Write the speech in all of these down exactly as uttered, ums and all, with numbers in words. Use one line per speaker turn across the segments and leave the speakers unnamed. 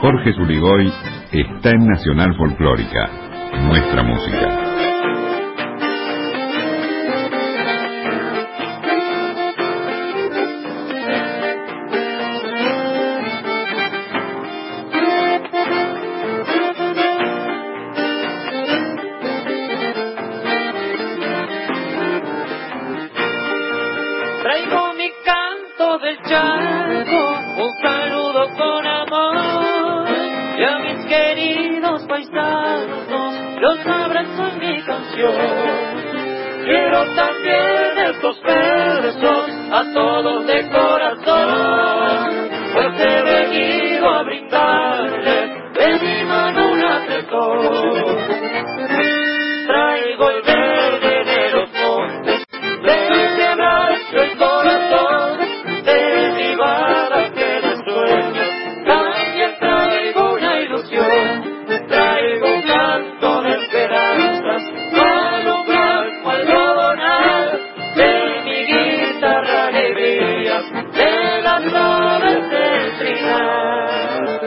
Jorge Zuligoy está en Nacional Folclórica, nuestra música.
Traigo mi canto del charco, un saludo con amor, y a mis queridos paisanos los abrazo en mi canción. Quiero también estos versos a todos de corazón, pues he venido a brindarles de mi mano un apretón. Traigo el verde de los montes, de mi abrazo el corazón, de mi barra que de sueños, también traigo una ilusión, traigo un canto de esperanzas, cual un blanco algodonal, de mi guitarra alegrías, de las aves del trinar.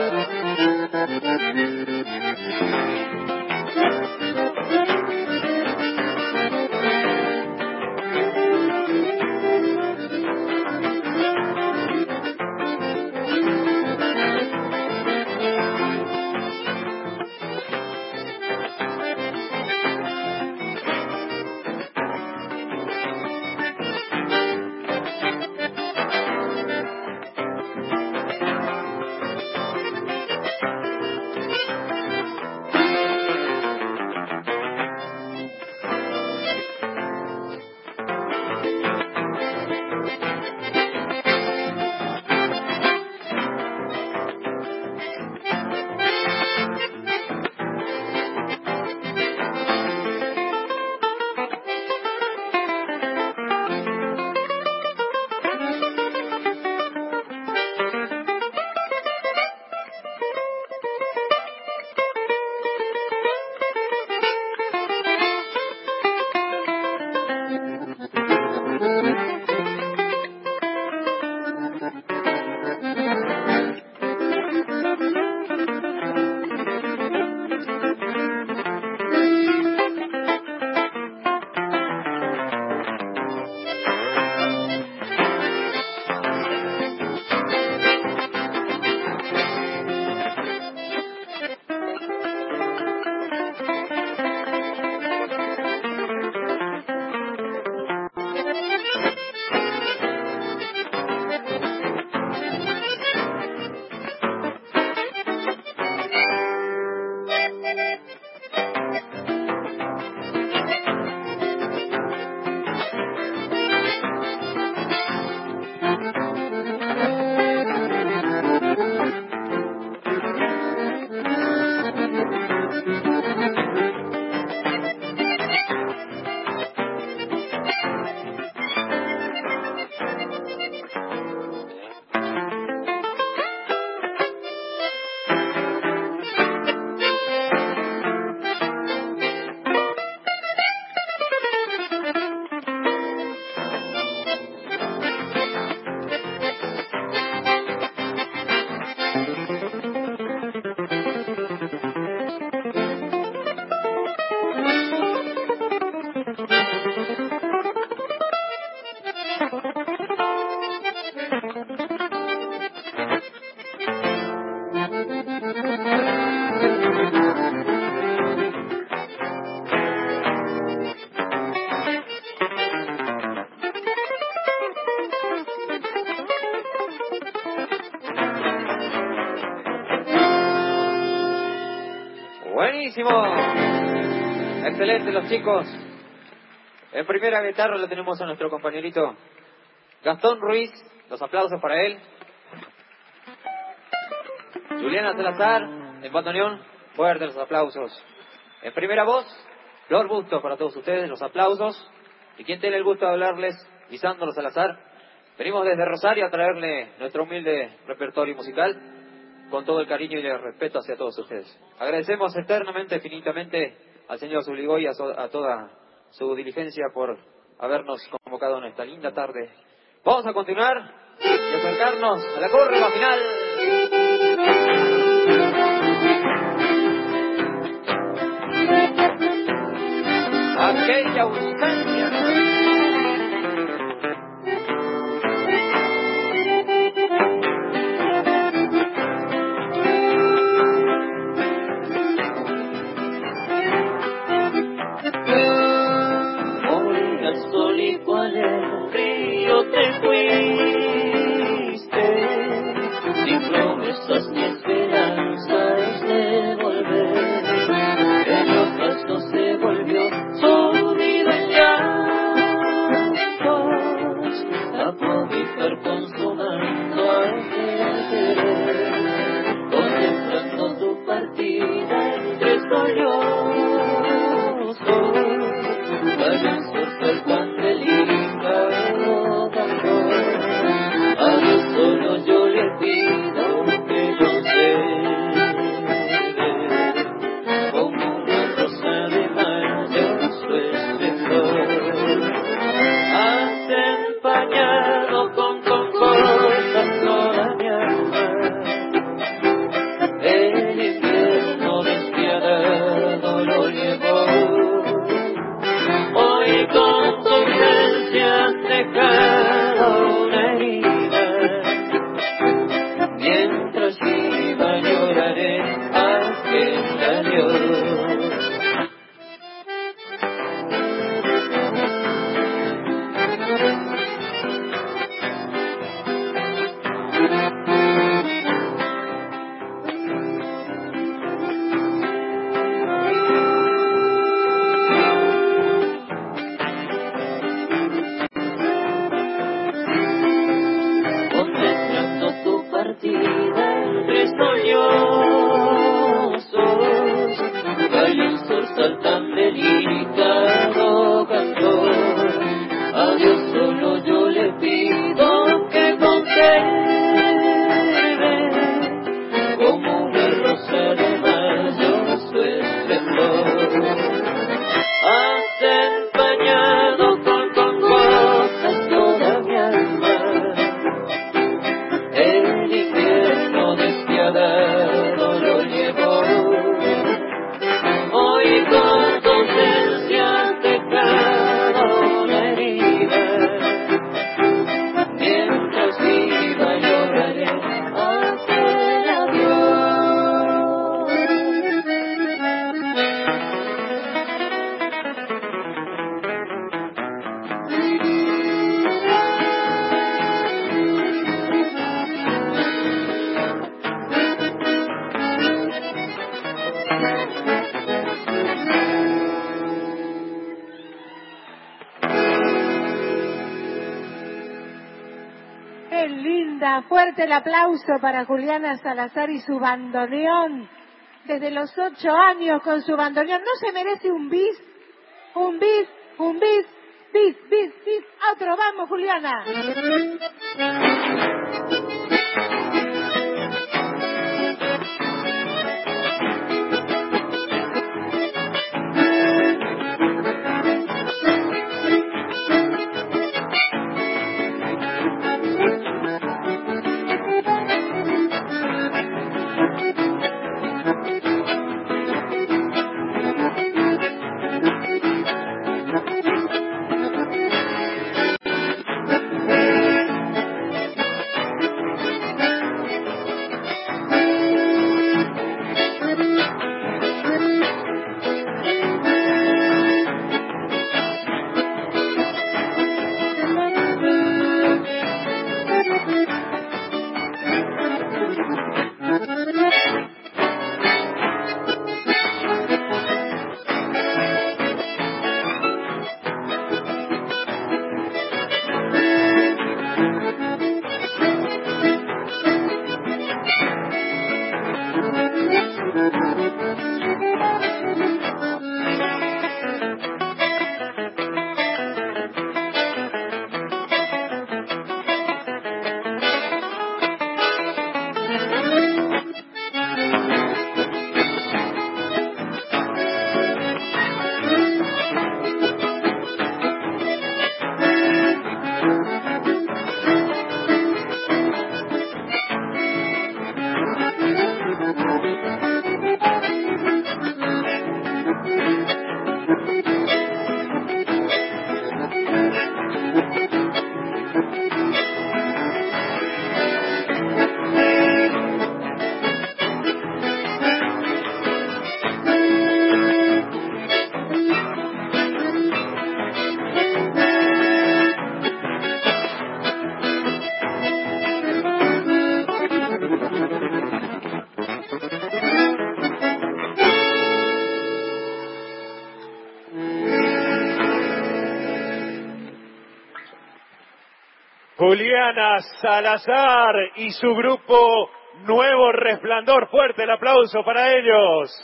Buenísimo, excelente los chicos. En primera guitarra lo tenemos a nuestro compañerito Gastón Ruiz, los aplausos para él. Juliana Salazar, en bandoneón, fuerte los aplausos. En primera voz, Flor Bustos para todos ustedes, los aplausos. Y quien tenga el gusto de hablarles, Lisandro Salazar. Venimos desde Rosario a traerle nuestro humilde repertorio musical, con todo el cariño y el respeto hacia todos ustedes. Agradecemos eternamente, infinitamente al señor Zuligoy y a, so, a toda su diligencia por habernos convocado en esta linda tarde. Vamos a continuar y acercarnos a la curva final.
linda. Fuerte el aplauso para Juliana Salazar y su bandoneón. Desde los ocho años con su bandoneón. ¿No se merece un bis? Un bis, un bis, bis, bis, bis. Otro, vamos, Juliana.
Juliana Salazar y su grupo Nuevo Resplandor. Fuerte el aplauso para ellos.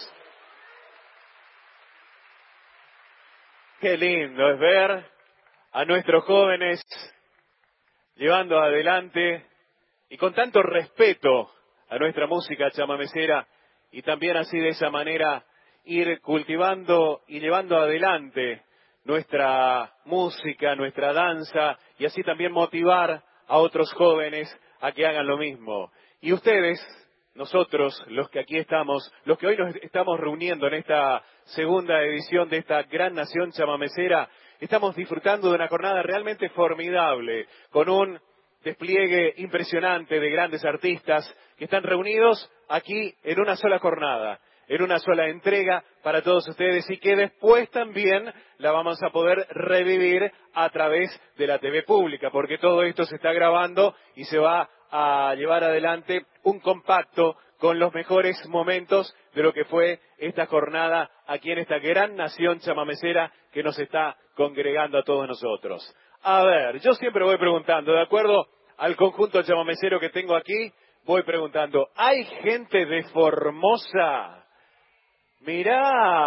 Qué lindo es ver a nuestros jóvenes llevando adelante y con tanto respeto a nuestra música chamamecera y también así de esa manera ir cultivando y llevando adelante nuestra música, nuestra danza y así también motivar a otros jóvenes a que hagan lo mismo. Y ustedes, nosotros, los que aquí estamos, los que hoy nos estamos reuniendo en esta segunda edición de esta gran nación chamamecera, estamos disfrutando de una jornada realmente formidable, con un despliegue impresionante de grandes artistas que están reunidos aquí en una sola jornada, en una sola entrega para todos ustedes y que después también la vamos a poder revivir a través de la T V pública, porque todo esto se está grabando y se va a llevar adelante un compacto con los mejores momentos de lo que fue esta jornada aquí en esta gran nación chamamecera que nos está congregando a todos nosotros. A ver, yo siempre voy preguntando, de acuerdo al conjunto chamamecero que tengo aquí, voy preguntando, ¿hay gente de Formosa? Mirá,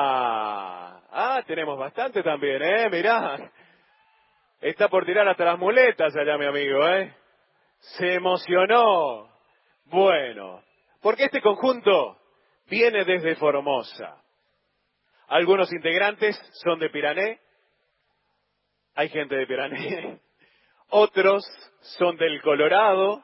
ah, tenemos bastante también, ¿eh? Mirá, está por tirar hasta las muletas allá mi amigo, ¿eh? Se emocionó. Bueno, porque este conjunto viene desde Formosa. Algunos integrantes son de Pirané, hay gente de Pirané, otros son del Colorado,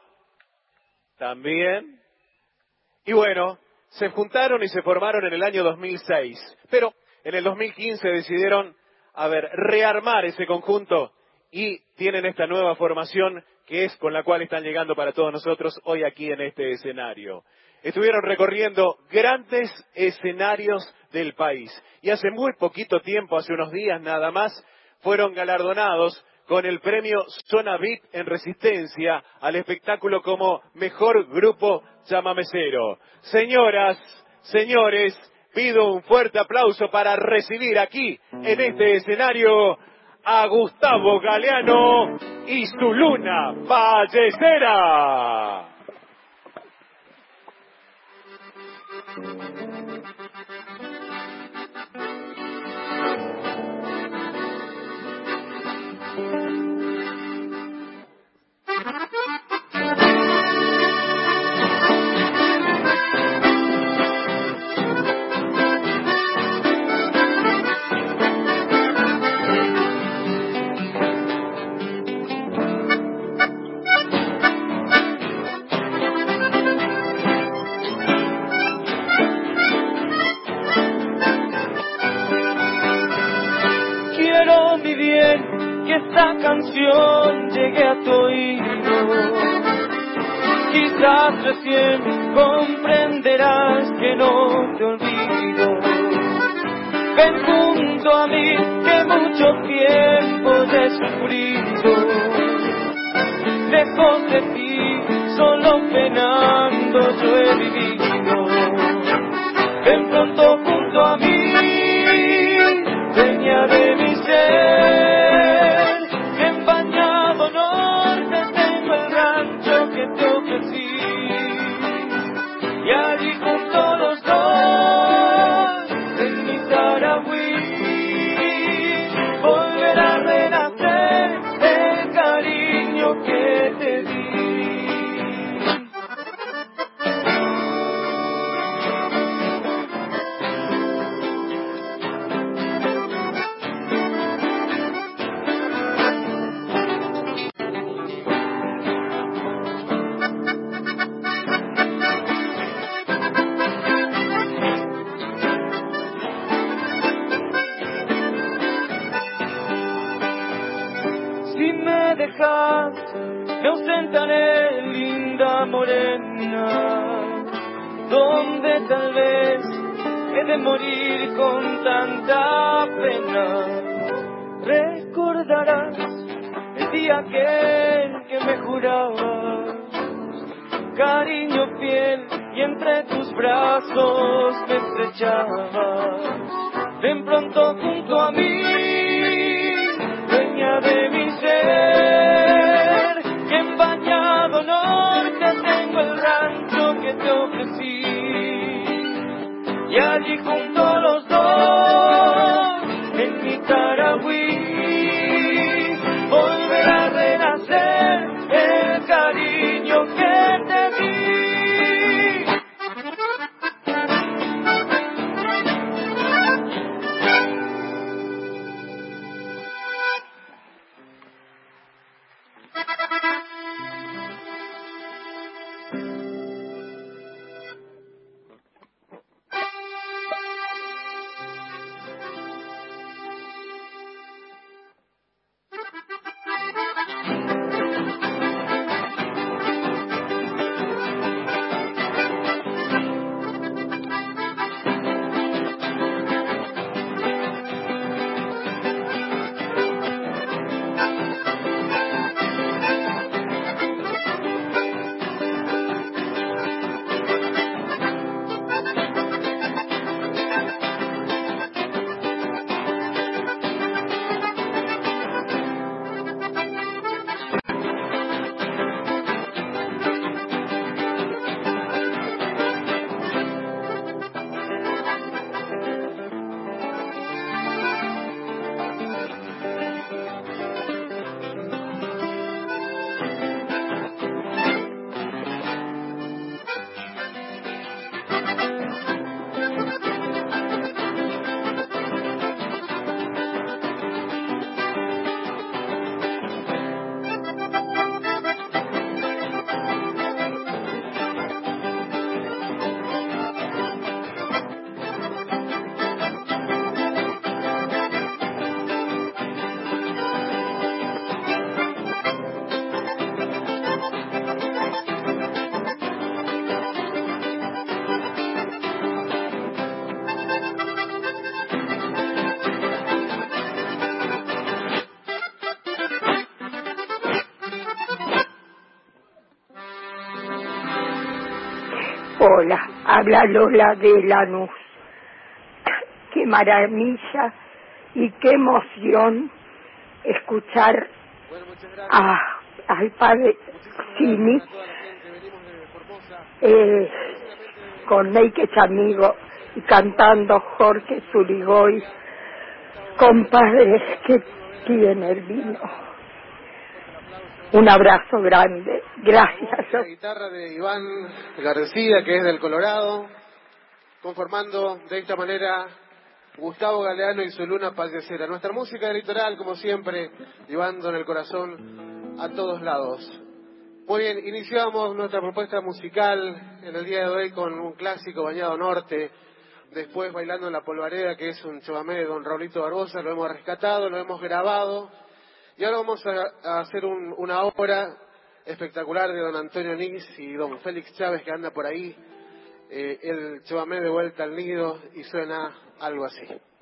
también, y bueno, se juntaron y se formaron en el año dos mil seis, pero en el dos mil quince decidieron, a ver, rearmar ese conjunto y tienen esta nueva formación que es con la cual están llegando para todos nosotros hoy aquí en este escenario. Estuvieron recorriendo grandes escenarios del país y hace muy poquito tiempo, hace unos días nada más, fueron galardonados con el premio Zona V I P en Resistencia al espectáculo como mejor grupo chamamecero. Señoras, señores, pido un fuerte aplauso para recibir aquí en este escenario a Gustavo Galeano y su luna ballestera.
Quiero mi bien que esta canción llegue a tu oído. Quizás recién comprenderás que no te olvido. Ven junto a mí que mucho tiempo ya he sufrido. Lejos de ti, solo penando yo he vivido. Ven pronto junto a mí, dueña de mi ser, en Bañado Norte tengo el rancho que te ofrecí, y allí junto los dos, en mi Taragüí, volverá a renacer el cariño que te di. Si me dejas, me ausentaré, linda morena, donde tal vez he de morir con tanta pena. Recordarás el día aquel que me jurabas cariño fiel y entre tus brazos me estrechabas. Ven pronto junto a mí, dueña de mi ser, que en Bañado Norte tengo el rancho que te ofrecí, y allí junto a los dos, en mi Taragüí, volverá a renacer el cariño que te di.
Hola, habla Lola de Lanús. Qué maravilla y qué emoción escuchar a, al padre Cini eh, con Neike Chamigo y cantando Jorge Zurigoy, compadre, que tiene el vino. Un abrazo grande, gracias.
La guitarra de Iván García, que es del Colorado, conformando de esta manera Gustavo Galeano y su Luna Pallecera. Nuestra música del litoral, como siempre, llevando en el corazón a todos lados. Muy bien, iniciamos nuestra propuesta musical en el día de hoy con un clásico, Bañado Norte. Después Bailando en la Polvareda, que es un chamamé de don Raulito Barbosa, lo hemos rescatado, lo hemos grabado. Y ahora vamos a, a hacer un, una obra espectacular de don Antonio Nis y don Félix Chávez, que anda por ahí. Eh, el chamamé de Vuelta al Nido, y suena algo así.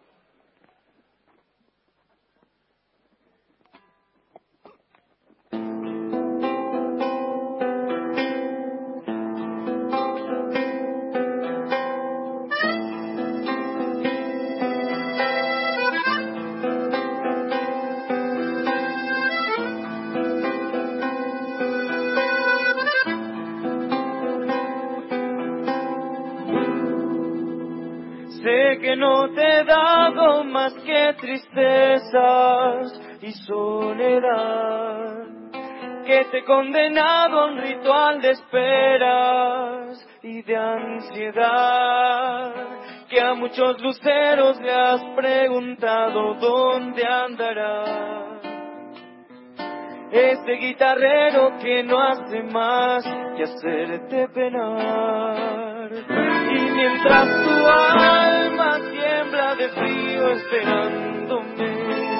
Sé que no te he dado más que tristezas y soledad, que te he condenado a un ritual de esperas y de ansiedad, que a muchos luceros le has preguntado dónde andará este guitarrero que no hace más que hacerte penar. Y mientras tu alma tiembla de frío esperándome,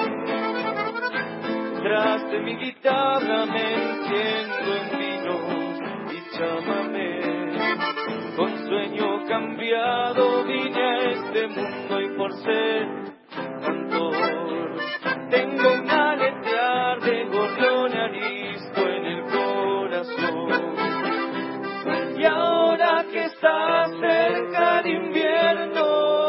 tras de mi guitarra me enciendo en vinos y chamamé. Con sueño cambiado vine a este mundo y por ser cantor tengo un aletear de gorrión arisco en el corazón. Y ahora que está cerca el invierno,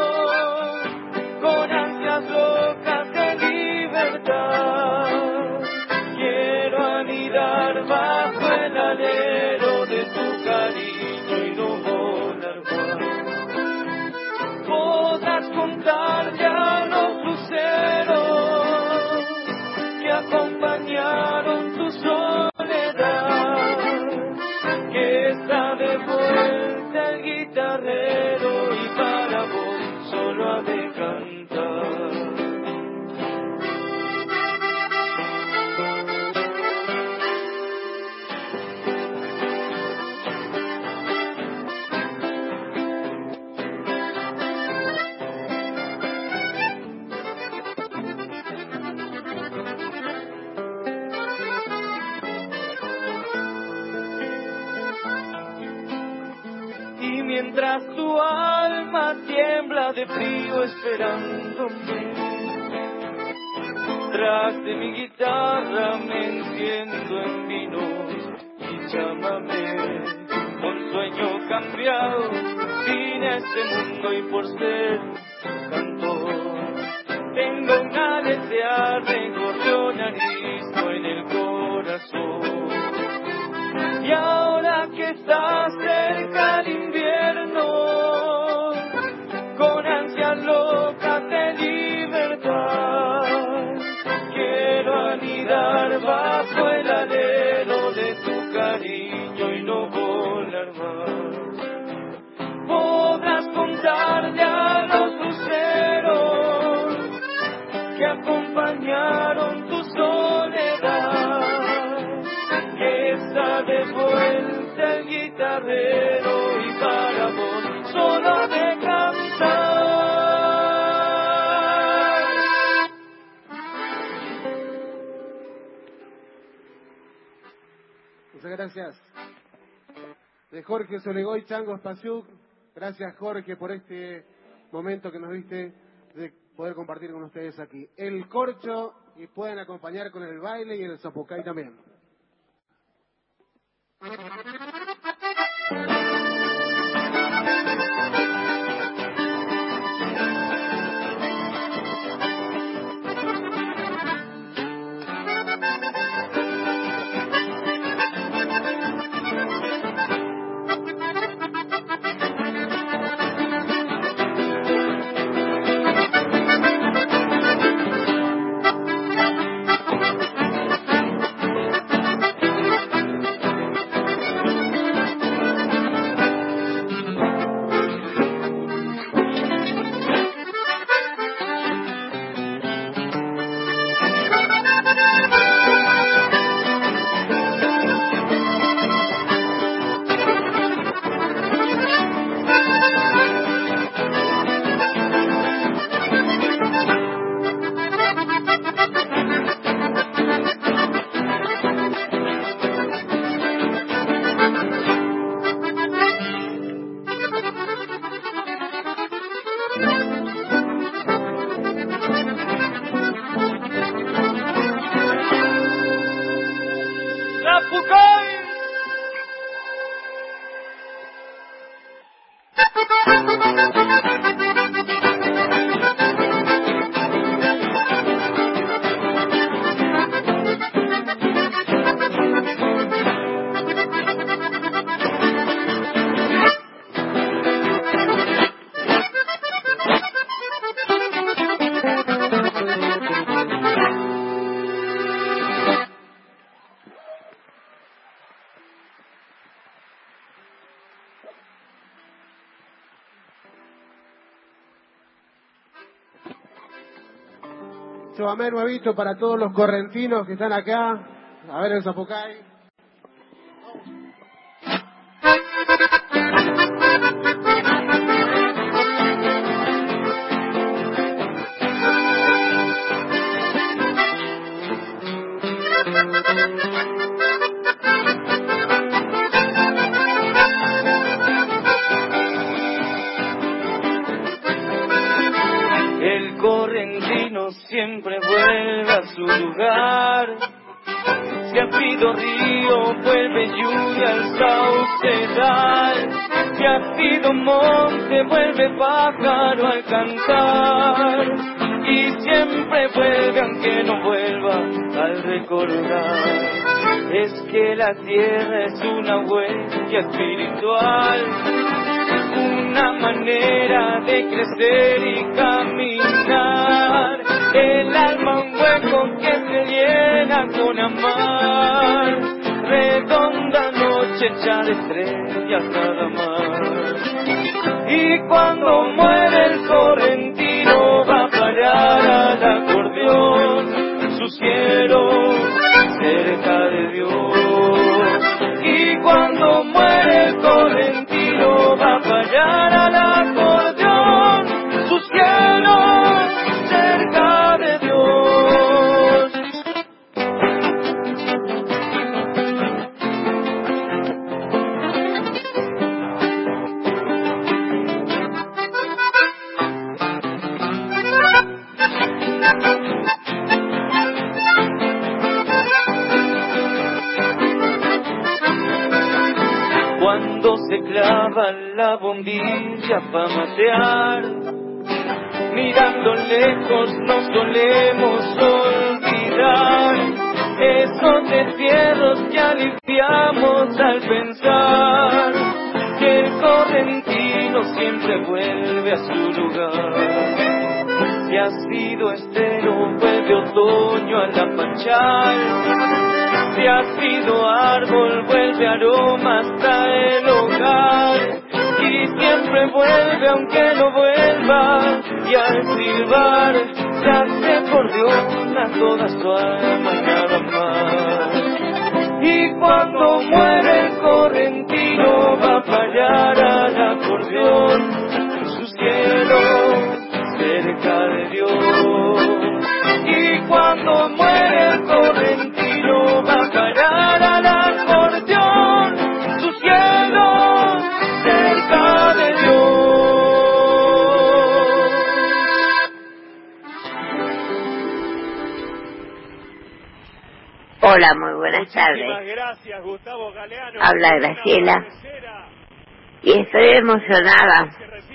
con ansias locas de libertad, quiero anidar bajo el alero de tu cariño y no volar más. Podrás contarle a los luceros que acompañaron tu soledad, que está de vuelta el guitarrero y para vos solo ha de cantar. Mientras tu alma tiembla de frío esperándome, tras de mi guitarra me enciendo en vinos y chamamé. Con sueño cambiado vine a este mundo y por ser cantor tengo un aletear de gorrión arisco en el corazón. Y ahora que está cerca el invierno, con ansias locas de libertad, quiero anidar bajo el alero de tu cariño y no volar más. Podrás contarle a los luceros que acompañaron tu soledad, que está de vuelta el guitarrero y para vos solo ha de cantar.
Muchas gracias. De Jorge Solegoy, Chango Spasiuk. Gracias, Jorge, por este momento que nos diste de poder compartir con ustedes aquí. El corcho, y pueden acompañar con el baile y el zapucay también. chamamé nuevito para todos los correntinos que están acá. A ver el Zapucay.
El correntino siempre vuelve a su lugar. Si ha sido río, vuelve lluvia al saucedal. Si ha sido monte, vuelve pájaro al cantar. Y siempre vuelve aunque no vuelva al recordar. Es que la tierra es una huella espiritual, una manera de crecer y caminar. El alma un hueco que se llena con amar. Redonda noche hecha de estrellas nada más. Y cuando muere el correntino va a parar al acordeón su cielo cerca de Dios. Y cuando muere el correntino va a parar al acordeón su cielo cerca de Dios. Cuando se clava la bombilla pa' matear, mirando lejos nos solemos olvidar esos destierros que aliviamos al pensar que el correntino siempre vuelve a su lugar. Si ha sido estero, vuelve otoño al apachar. Si ha sido árbol, vuelve aroma hasta el hogar. Y siempre vuelve aunque no vuelva. Y al silbar se hace cordiona toda su alma y nada más. Y cuando muere el correntino va a fallar al acordeón su cielo cerca de Dios. Y cuando muere el correntino va a parar al acordeón su cielo cerca de Dios.
Hola, muy buenas tardes.
Muchísimas gracias, Gustavo Galeano.
Habla Graciela. Y estoy emocionada.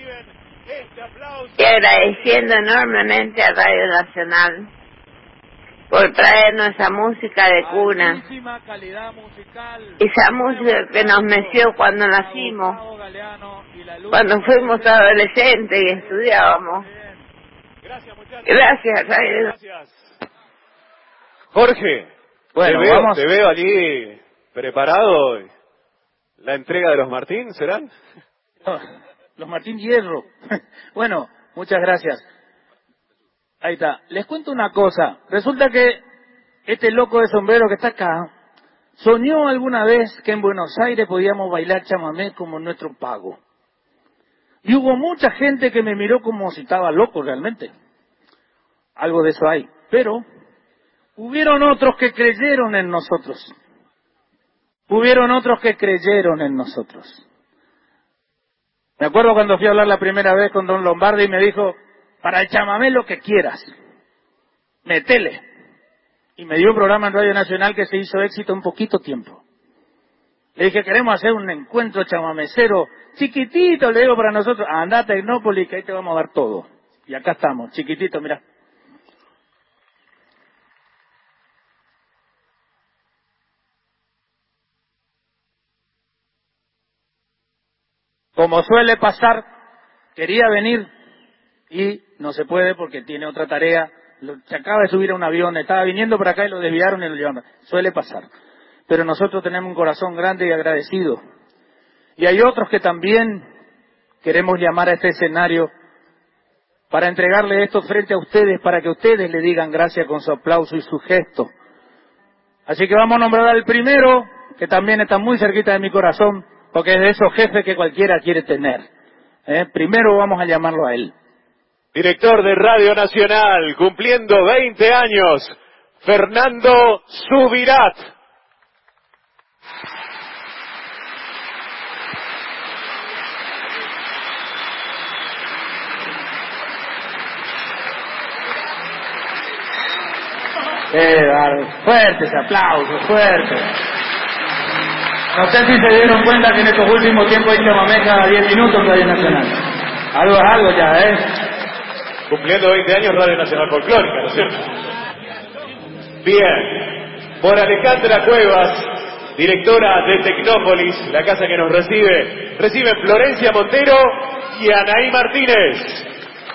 Y agradeciendo enormemente a Radio Nacional por traernos esa música de cuna, esa música que nos meció cuando nacimos, cuando fuimos adolescentes y estudiábamos. Gracias, Radio.
Gracias. Jorge,
Bueno,
te, veo,
vamos.
te veo allí preparado. ¿La entrega de los Martín serán?
No, los Martín Hierro. Bueno, muchas gracias. Ahí está. Les cuento una cosa. Resulta que este loco de sombrero que está acá soñó alguna vez que en Buenos Aires podíamos bailar chamamé como nuestro pago. Y hubo mucha gente que me miró como si estaba loco realmente. Algo de eso hay. Pero hubieron otros que creyeron en nosotros. Hubieron otros que creyeron en nosotros. Me acuerdo cuando fui a hablar la primera vez con don Lombardi y me dijo, para el chamamé lo que quieras, metele. Y me dio un programa en Radio Nacional que se hizo éxito en poquito tiempo. Le dije, queremos hacer un encuentro chamamecero chiquitito, le digo para nosotros, andá a Tecnópolis que ahí te vamos a dar todo. Y acá estamos, chiquitito, mirá. Como suele pasar, quería venir y no se puede porque tiene otra tarea. Se acaba de subir a un avión, estaba viniendo por acá y lo desviaron y lo llevaron. Suele pasar. Pero nosotros tenemos un corazón grande y agradecido. Y hay otros que también queremos llamar a este escenario para entregarle esto frente a ustedes, para que ustedes le digan gracias con su aplauso y su gesto. Así que vamos a nombrar al primero, que también está muy cerquita de mi corazón, porque es de esos jefes que cualquiera quiere tener. ¿Eh? Primero vamos a llamarlo a él.
Director de Radio Nacional, cumpliendo veinte años, Fernando Subirat.
Eh, vale. Fuerte ese aplauso, fuerte. No sé si se dieron cuenta que en estos últimos tiempos hay chamamé cada diez minutos en Radio Nacional. Algo es algo ya, ¿eh?
Cumpliendo veinte años Radio Nacional Folclórica, ¿no es cierto? Bien. Por Alejandra Cuevas, directora de Tecnópolis, la casa que nos recibe, reciben Florencia Montero y Anaí Martínez.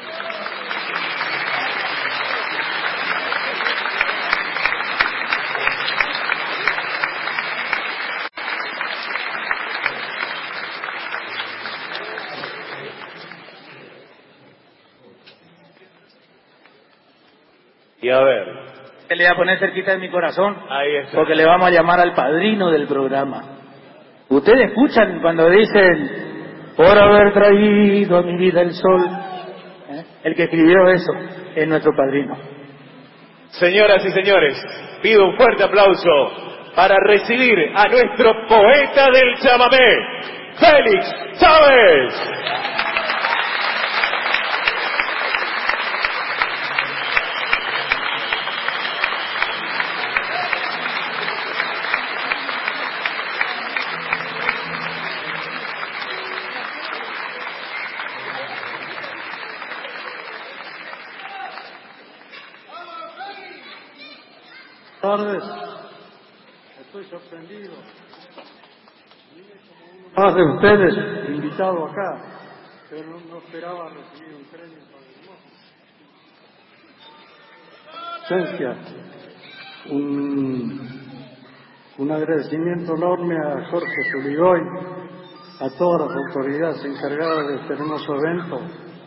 Y a ver.
Que le voy a poner cerquita de mi corazón.
Ahí está.
Porque le vamos a llamar al padrino del programa. Ustedes escuchan cuando dicen, por haber traído a mi vida el sol. ¿Eh? El que escribió eso es nuestro padrino.
Señoras y señores, pido un fuerte aplauso para recibir a nuestro poeta del chamamé, Félix Chávez.
Buenas tardes. Estoy sorprendido. Más de ustedes invitado acá, pero no, no esperaba recibir un premio para mi ausencia. Un, un agradecimiento enorme a Jorge Zuligoy, a todas las autoridades encargadas de este hermoso evento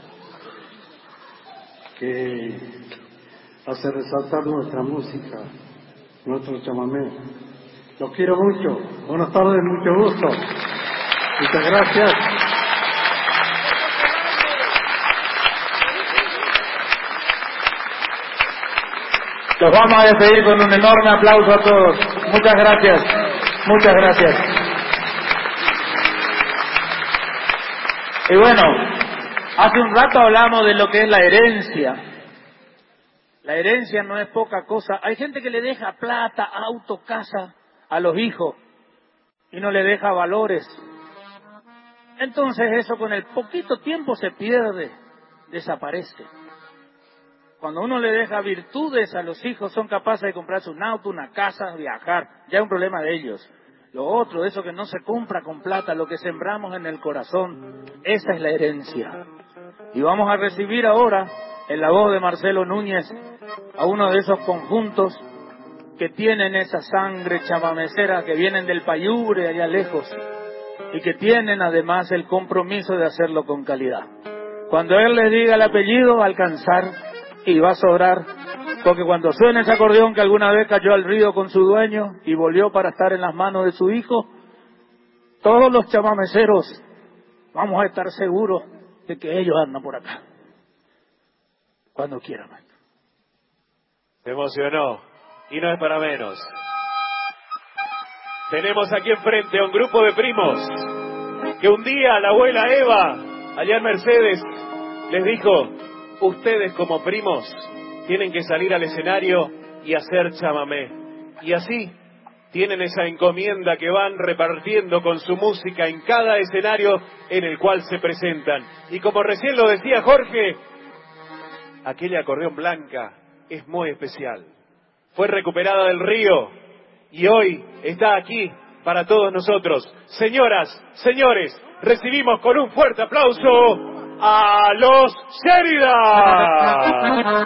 que hace resaltar nuestra música, nuestro chamamé. Los quiero mucho. Buenas tardes, mucho gusto. Muchas gracias.
Los vamos a despedir con un enorme aplauso a todos. Muchas gracias. Muchas gracias. Y bueno, hace un rato hablamos de lo que es la herencia. La herencia no es poca cosa. Hay gente que le deja plata, auto, casa a los hijos y no le deja valores. Entonces eso con el poquito tiempo se pierde, desaparece. Cuando uno le deja virtudes a los hijos, son capaces de comprarse un auto, una casa, viajar. Ya es un problema de ellos. Lo otro, eso que no se compra con plata, lo que sembramos en el corazón, esa es la herencia. Y vamos a recibir ahora, en la voz de Marcelo Núñez, a uno de esos conjuntos que tienen esa sangre chamamecera, que vienen del Payure allá lejos, y que tienen además el compromiso de hacerlo con calidad. Cuando él les diga el apellido, va a alcanzar y va a sobrar, porque cuando suena ese acordeón que alguna vez cayó al río con su dueño y volvió para estar en las manos de su hijo, todos los chamameceros vamos a estar seguros de que ellos andan por acá. Cuando quieran.
Se emocionó, y no es para menos. Tenemos aquí enfrente a un grupo de primos que un día la abuela Eva, allá en Mercedes, les dijo: ustedes como primos tienen que salir al escenario y hacer chamamé. Y así tienen esa encomienda que van repartiendo con su música en cada escenario en el cual se presentan. Y como recién lo decía Jorge, aquella acordeón blanca es muy especial. Fue recuperada del río y hoy está aquí para todos nosotros. Señoras, señores, recibimos con un fuerte aplauso a los Sheridan.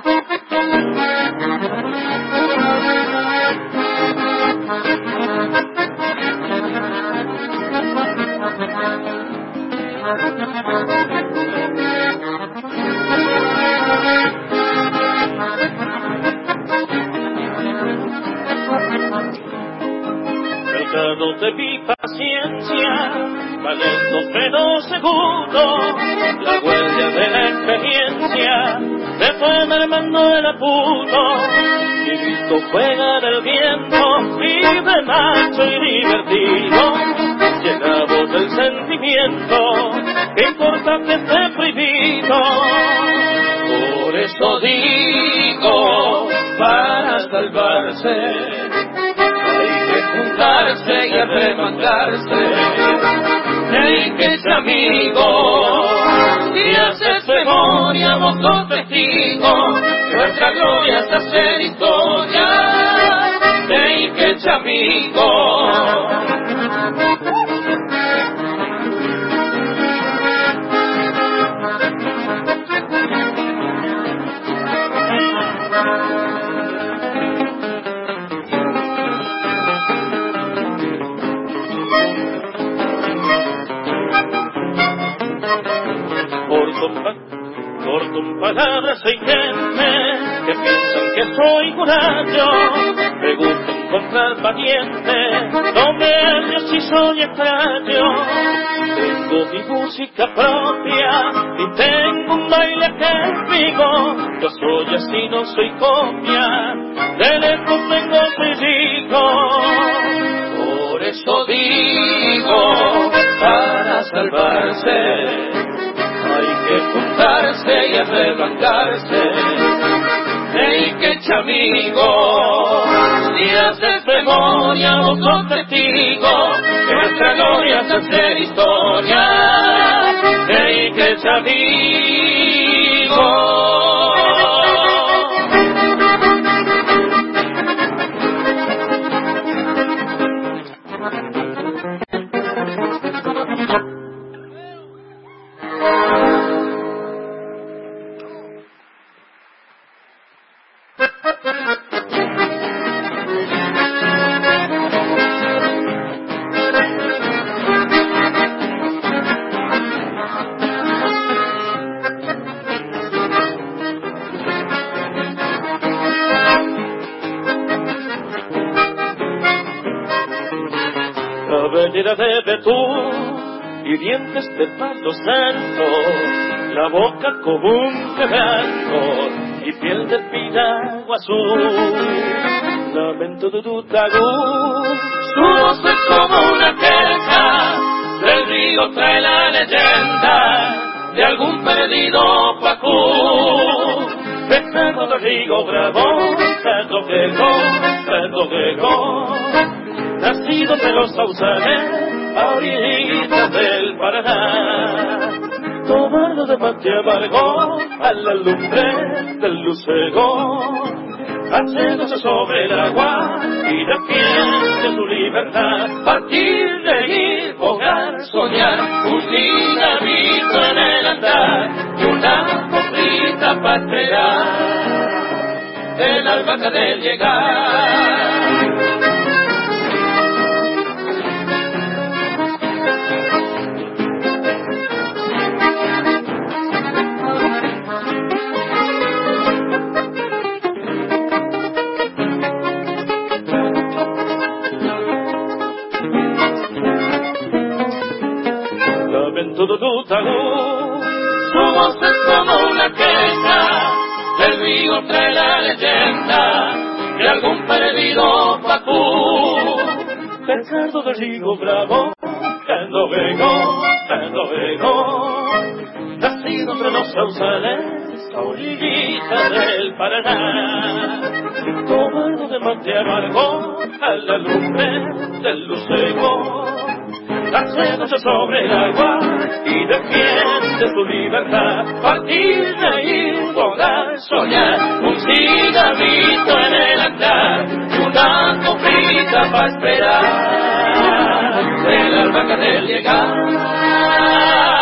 lado de mi paciencia, talento pero seguro, la huella de la experiencia me fue mermando el apuro. Mi grito juega del viento, libre, macho y divertido, llenado del sentimiento, ¿qué importa que esté prohibido? Por eso digo, para salvarse hay que juntarse y arremangarse. Hey, que es amigo, si haces memoria, vos sos testigo, nuestra gloria es hacer historia. Hey, que es amigo. Corto en palabras hay gente que piensan que soy corajo. Me gusta encontrar parientes, no me hallo si soy extraño. Tengo mi música propia y tengo un baile que es vivo. Yo soy así, no soy copia, de lejos vengo físico. Por eso digo, para salvarse hay que juntarse y arremangarse. Hey, que chamigo, si haces memoria vos sos testigo, que nuestra gloria es hacer historia. Hey, que chamigo. Cabellera de betún y dientes de palo santo, la boca como un quebranto y piel de piragua azul. Lamento de tu tagú, su voz es como una queja, del río trae la leyenda de algún perdido pacú. Pesado de río bravo, tanto quejó, tanto quejó, nacido de los sausales, a orillas del Paraná. Tomado de mate amargo, a la lumbre del lucero, haciéndose sobre el agua y defiende su libertad. Partir de ir, hogar, soñar, un dinamito en el andar y una cobrita para esperar el albahaca del llegar. Todo tu tabú, su voz es como una queja, del río trae la leyenda de algún perdido pacú. Pesado del río bravo, cuando vengo, cuando vengo, nacido entre los sausales, a orillas del Paraná. Tomado de mate amargo, a la lumbre del lucero, haciéndose sobre el agua y defiende su libertad. Partir de ahí, volar, soñar, un cigarrito en el andar y una copita para esperar el albahaca del llegar.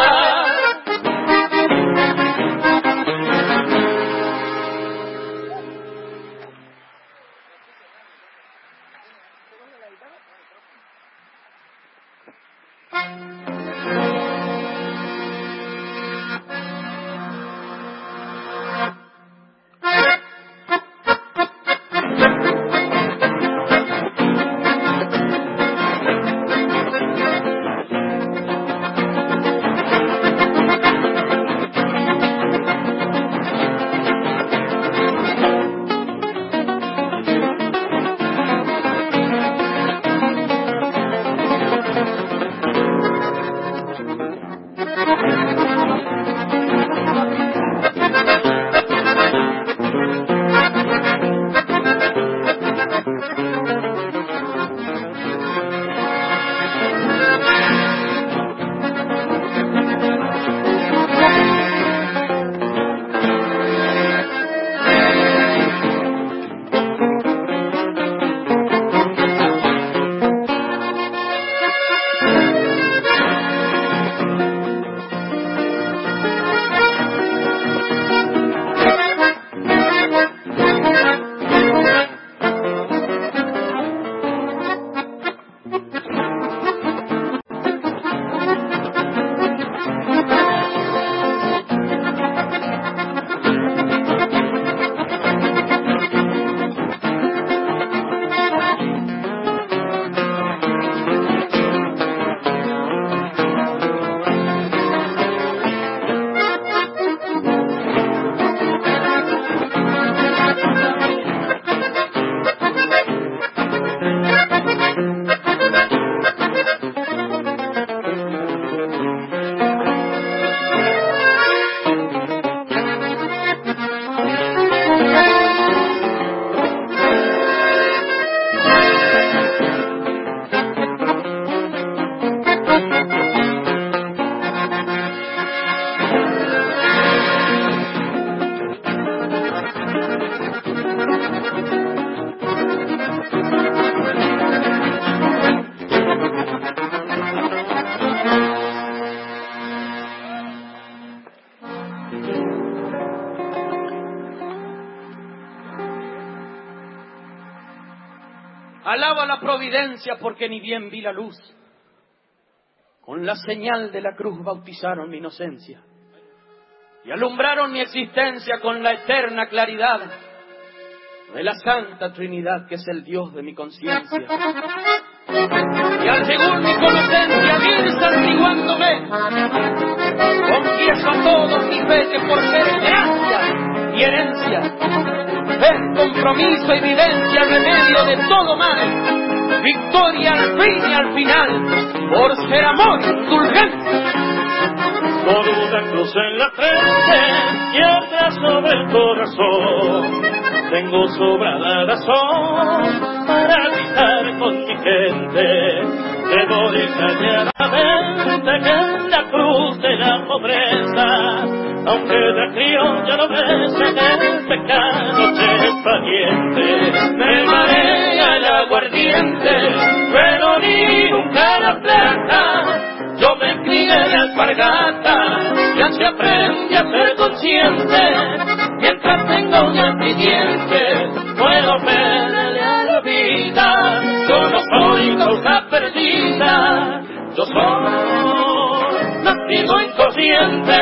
Alaba la providencia porque ni bien vi la luz. Con la señal de la cruz bautizaron mi inocencia y alumbraron mi existencia con la eterna claridad de la Santa Trinidad, que es el Dios de mi conciencia. Y al según mi conocencia vir santiguándome, confieso a todos mi fe que por ser gracia y herencia es compromiso, evidencia, remedio de todo mal, victoria al fin y al final, por ser amor indulgente.
Con una cruz en la frente y otra sobre el corazón, tengo sobrada razón para gritar con mi gente. Debo detalladamente que en la cruz de la pobreza, aunque la criolla no besa, el pecado se es pariente. Me marea el aguardiente, pero ni nunca la plata. Yo me crié de alpargata, ya se aprende a ser consciente. Mientras tengo uñas y dientes, puedo perderle a la vida. Yo no soy causa perdida, yo soy nacido inconsciente.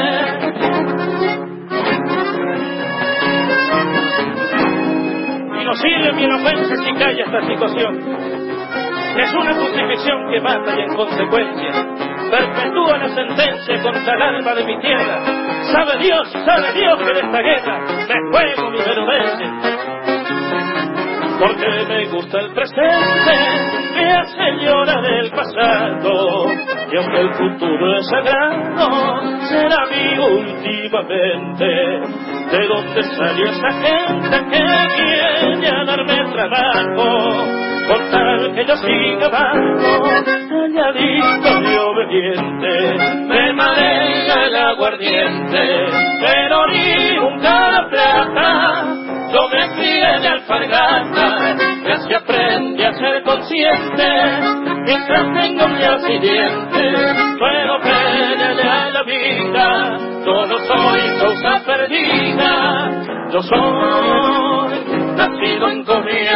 Y no sirve mi inocencia si calla esta situación. Es una crucifixión que mata y en consecuencia perpetúa la sentencia contra el alma de mi tierra. Sabe Dios, sabe Dios que en esta guerra me juego mi menudencia. Porque me gusta el presente, me hace llorar el pasado. Y aunque el futuro es sagrado, será mío últimamente. ¿De dónde salió esa gente que viene a darme trabajo? Con tal que yo siga abajo, calladito y obediente. Me marea el aguardiente, pero ni nunca la plata. Yo me crié de alpargata, ya se aprende a ser consciente. Mientras tengo uñas y dientes, puedo pelearle a la vida. Yo no soy causa perdida, yo soy nacido incorriente.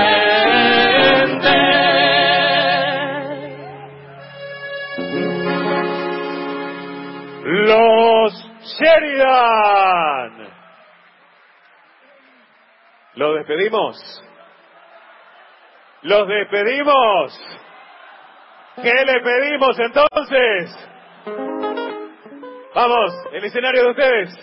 Los Sheridan. ¿Los despedimos? ¿Los despedimos? ¿Qué le pedimos entonces? Vamos, el escenario de ustedes.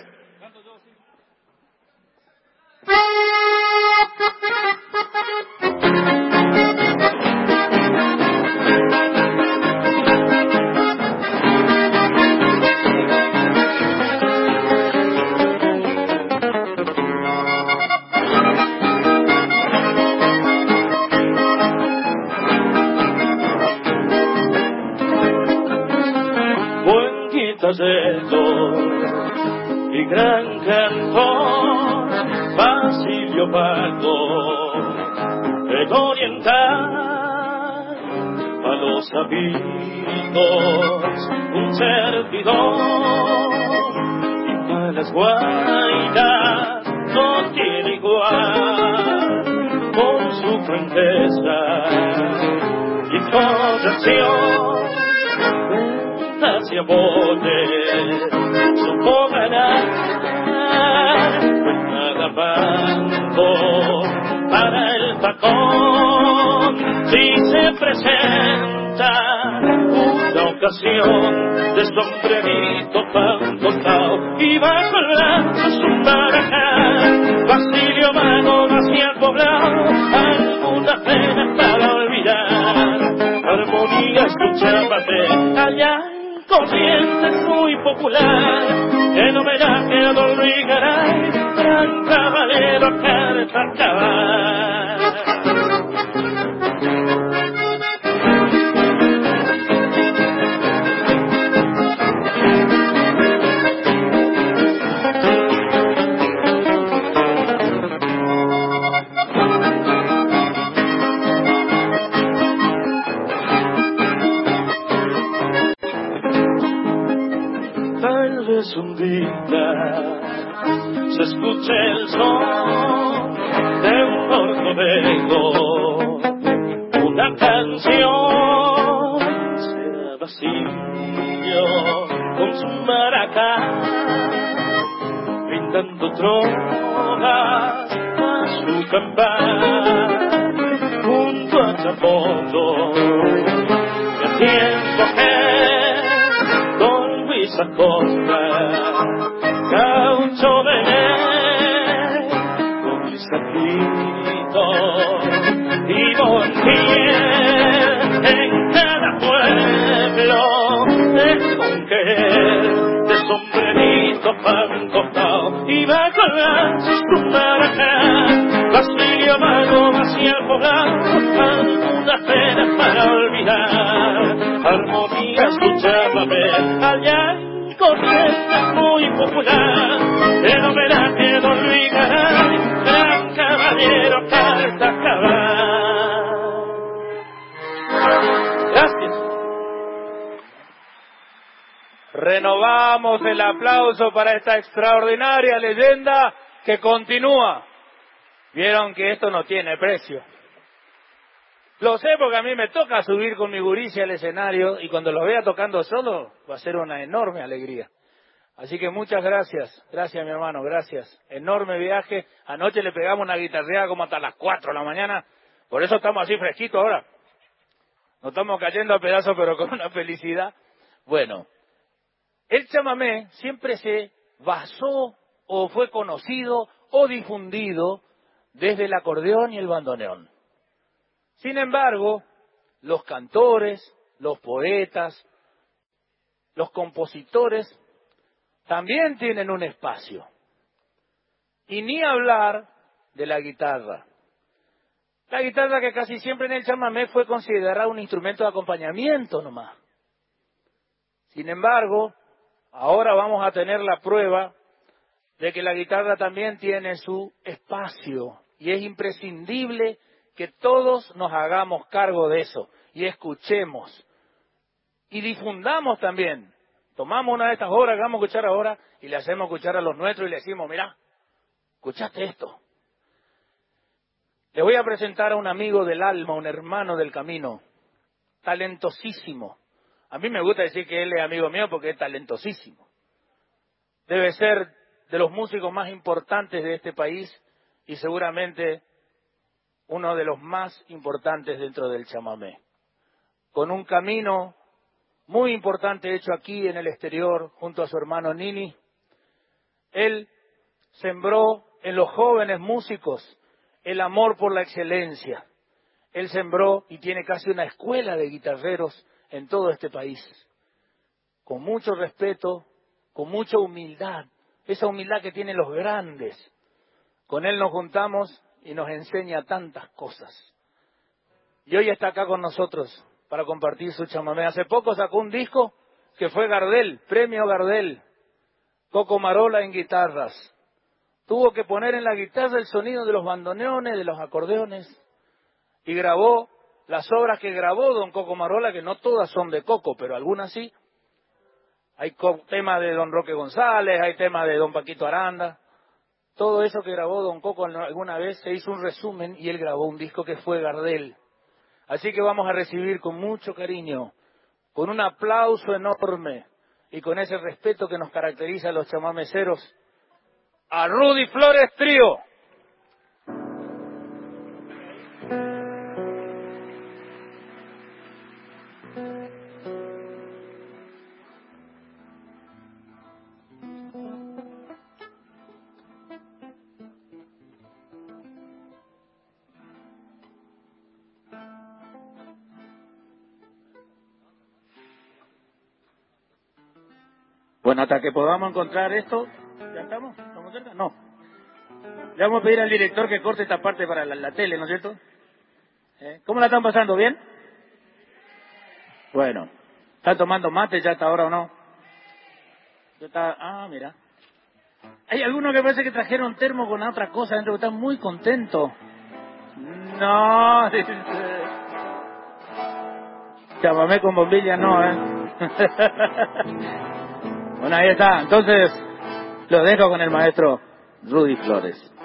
Y gran cantor Basilio Paco, el oriental a los amigos un servidor, y para las guainas no tiene igual, con su franqueza y corrección hacia botes, supo ganar, pues nada banco para el tacón. Si se presenta una ocasión de sombrerito pan cortado y bajo el brazo su maracá, Basilio Mago hacia el poblado, alguna pena para olvidar. Armonía escuchábate allá corriente muy popular, en homenaje a Don Luis Garay, gran caballero Cartacabar.
Un día
vida se escuche el son de un corcovado, una canción será vacío con su maracá, brindando trovas a su campana junto a Chapoyo, y haciendo que Don Luis Acosta, gaucho de ley, con mis saquitos y Montiel en cada pueblo de Conquer, de sombrerito pan costado y va con su maracá, Basilio Mago hacia el poblado, algunas penas para olvidar, armonía escuchábame allá en Corrientes muy popular, el homenaje de Don Luis Garay, gran caballero Cartacabal. Gracias.
Renovamos el aplauso para esta extraordinaria leyenda que continúa. Vieron que esto no tiene precio. Lo sé porque a mí me toca subir con mi guricia al escenario y cuando los vea tocando solo va a ser una enorme alegría. Así que muchas gracias. Gracias, mi hermano, gracias. Enorme viaje. Anoche le pegamos una guitarreada como hasta las cuatro de la mañana. Por eso estamos así fresquitos ahora. Nos estamos cayendo a pedazos pero con una felicidad. Bueno, el chamamé siempre se basó o fue conocido o difundido desde el acordeón y el bandoneón. Sin embargo, los cantores, los poetas, los compositores también tienen un espacio. Y ni hablar de la guitarra. La guitarra que casi siempre en el chamamé fue considerada un instrumento de acompañamiento nomás. Sin embargo, ahora vamos a tener la prueba de que la guitarra también tiene su espacio y es imprescindible que todos nos hagamos cargo de eso y escuchemos y difundamos también. Tomamos una de estas obras que vamos a escuchar ahora y le hacemos escuchar a los nuestros y le decimos, mira, ¿escuchaste esto? Le voy a presentar a un amigo del alma, un hermano del camino, talentosísimo. A mí me gusta decir que él es amigo mío porque es talentosísimo. Debe ser de los músicos más importantes de este país y seguramente uno de los más importantes dentro del chamamé. Con un camino muy importante hecho aquí en el exterior junto a su hermano Nini, él sembró en los jóvenes músicos el amor por la excelencia. Él sembró y tiene casi una escuela de guitarreros en todo este país. Con mucho respeto, con mucha humildad, esa humildad que tienen los grandes. Con él nos juntamos y nos enseña tantas cosas. Y hoy está acá con nosotros para compartir su chamamé. Hace poco sacó un disco que fue Gardel, premio Gardel, Coco Marola en guitarras. Tuvo que poner en la guitarra el sonido de los bandoneones, de los acordeones, y grabó las obras que grabó don Coco Marola, que no todas son de Coco, pero algunas sí. Hay temas de don Roque González, hay temas de don Paquito Aranda. Todo eso que grabó don Coco alguna vez se hizo un resumen y él grabó un disco que fue Gardel. Así que vamos a recibir con mucho cariño, con un aplauso enorme y con ese respeto que nos caracteriza a los chamameceros, a Rudy Flores Trío. Bueno, hasta que podamos encontrar esto, ¿ya estamos? ¿Estamos cerca? No. Le vamos a pedir al director que corte esta parte para la, la tele, ¿no es cierto? ¿Eh? ¿Cómo la están pasando? ¿Bien? Bueno. ¿Están tomando mate ya hasta ahora o no? Ya está... Ah, mira. Hay algunos que parece que trajeron termo con otra cosa dentro, que están muy contentos. No. Chamamé con bombilla no, ¿eh? Bueno, ahí está. Entonces, Lo dejo con el maestro Rudy Flores.